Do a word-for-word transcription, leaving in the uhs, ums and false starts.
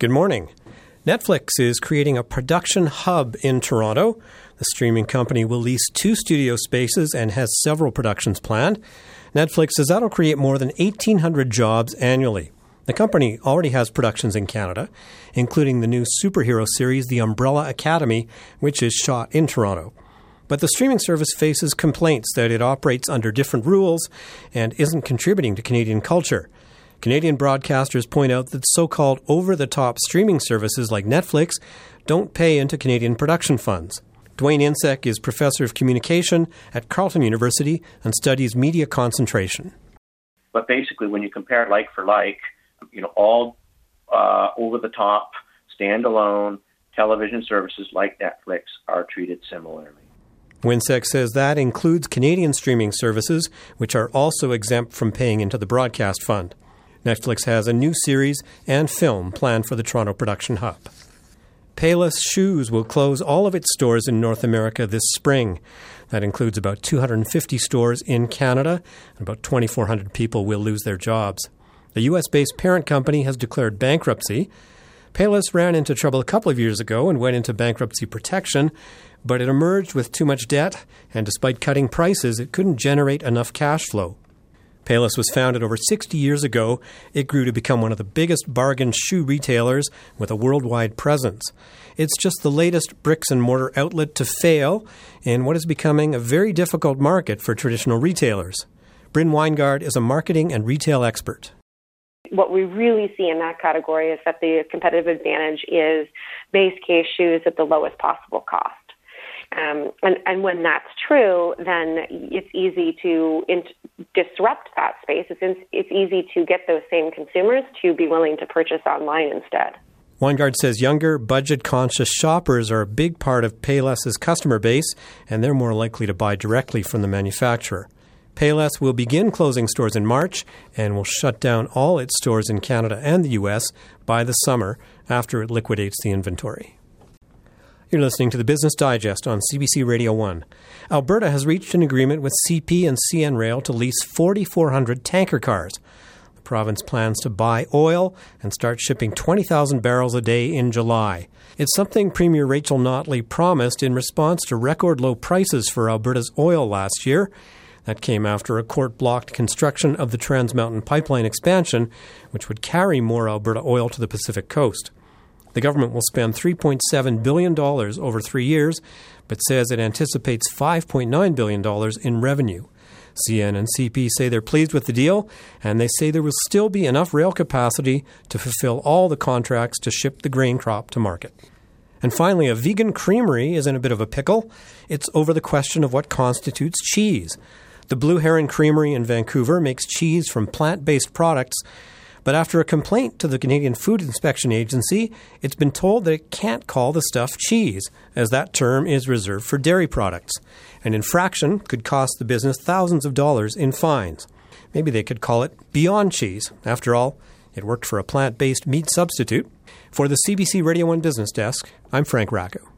Good morning. Netflix is creating a production hub in Toronto. The streaming company will lease two studio spaces and has several productions planned. Netflix says that'll create more than eighteen hundred jobs annually. The company already has productions in Canada, including the new superhero series The Umbrella Academy, which is shot in Toronto. But the streaming service faces complaints that it operates under different rules and isn't contributing to Canadian culture. Canadian broadcasters point out that so-called over-the-top streaming services like Netflix don't pay into Canadian production funds. Dwayne Insek is professor of communication at Carleton University and studies media concentration. But basically, when you compare like for like, you know, all uh, over-the-top, standalone television services like Netflix are treated similarly. Winsek says that includes Canadian streaming services, which are also exempt from paying into the broadcast fund. Netflix has a new series and film planned for the Toronto production hub. Payless Shoes will close all of its stores in North America this spring. That includes about two hundred fifty stores in Canada, and about twenty-four hundred people will lose their jobs. The U S-based parent company has declared bankruptcy. Payless ran into trouble a couple of years ago and went into bankruptcy protection, but it emerged with too much debt, and despite cutting prices, it couldn't generate enough cash flow. Payless was founded over sixty years ago. It grew to become one of the biggest bargain shoe retailers with a worldwide presence. It's just the latest bricks-and-mortar outlet to fail in what is becoming a very difficult market for traditional retailers. Bryn Weingard is a marketing and retail expert. What we really see in that category is that the competitive advantage is base case shoes at the lowest possible cost. Um, and, and when that's true, then it's easy to in- disrupt that space. It's, in, it's easy to get those same consumers to be willing to purchase online instead. Weingard says younger, budget-conscious shoppers are a big part of Payless's customer base, and they're more likely to buy directly from the manufacturer. Payless will begin closing stores in March and will shut down all its stores in Canada and the U S by the summer after it liquidates the inventory. You're listening to the Business Digest on C B C Radio one. Alberta has reached an agreement with C P and C N Rail to lease forty-four hundred tanker cars. The province plans to buy oil and start shipping twenty thousand barrels a day in July. It's something Premier Rachel Notley promised in response to record low prices for Alberta's oil last year. That came after a court blocked construction of the Trans Mountain Pipeline expansion, which would carry more Alberta oil to the Pacific coast. The government will spend three point seven billion dollars over three years, but says it anticipates five point nine billion dollars in revenue. C N and C P say they're pleased with the deal, and they say there will still be enough rail capacity to fulfill all the contracts to ship the grain crop to market. And finally, a vegan creamery is in a bit of a pickle. It's over the question of what constitutes cheese. The Blue Heron Creamery in Vancouver makes cheese from plant-based products, but after a complaint to the Canadian Food Inspection Agency, it's been told that it can't call the stuff cheese, as that term is reserved for dairy products. An infraction could cost the business thousands of dollars in fines. Maybe they could call it Beyond Cheese. After all, it worked for a plant-based meat substitute. For the C B C Radio one Business Desk, I'm Frank Racco.